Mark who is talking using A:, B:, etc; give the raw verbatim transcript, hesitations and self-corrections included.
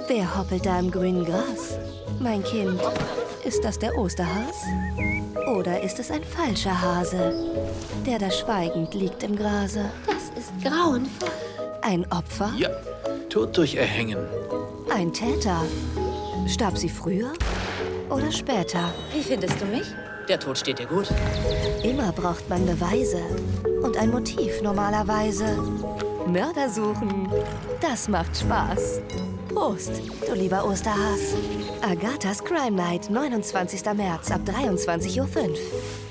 A: Wer hoppelt da im grünen Gras? Mein Kind, ist das der Osterhas? Oder ist es ein falscher Hase, der da schweigend liegt im Grase?
B: Das ist grauenvoll.
A: Ein Opfer?
C: Ja, Tod durch Erhängen.
A: Ein Täter? Starb sie früher oder später?
B: Wie findest du mich?
D: Der Tod steht dir gut.
A: Immer braucht man Beweise und ein Motiv normalerweise. Mörder suchen, das macht Spaß. Prost, du lieber Osterhas. Agathas Crime Night, neunundzwanzigster März ab dreiundzwanzig Uhr fünf.